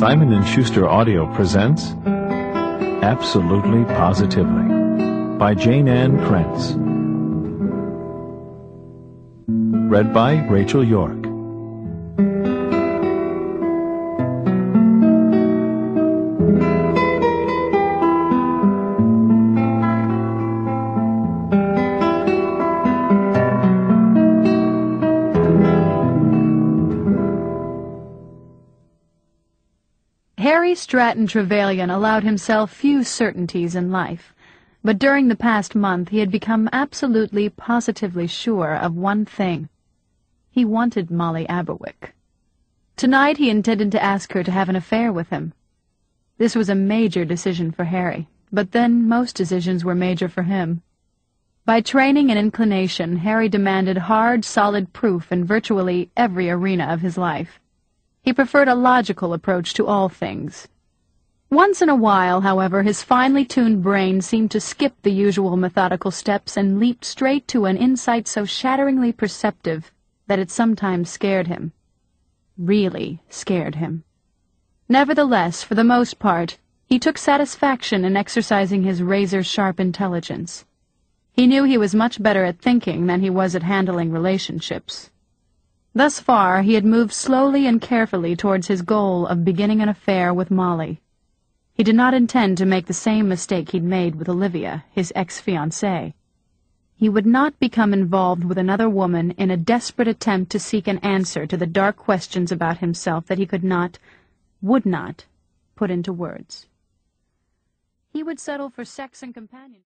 Simon & Schuster Audio presents Absolutely Positively by Jane Ann Krentz. Read by Rachel York. Harry Stratton Trevelyan allowed himself few certainties in life, but during the past month he had become absolutely, positively sure of one thing. He wanted Molly Aberwick. Tonight he intended to ask her to have an affair with him. This was a major decision for Harry, but then most decisions were major for him. By training and inclination, Harry demanded hard, solid proof in virtually every arena of his life. He preferred a logical approach to all things. Once in a while, however, his finely tuned brain seemed to skip the usual methodical steps and leaped straight to an insight so shatteringly perceptive that it sometimes scared him. Really scared him. Nevertheless, for the most part, he took satisfaction in exercising his razor-sharp intelligence. He knew he was much better at thinking than he was at handling relationships. Thus far, he had moved slowly and carefully towards his goal of beginning an affair with Molly. He did not intend to make the same mistake he'd made with Olivia, his ex-fiancée. He would not become involved with another woman in a desperate attempt to seek an answer to the dark questions about himself that he could not, would not, put into words. He would settle for sex and companionship.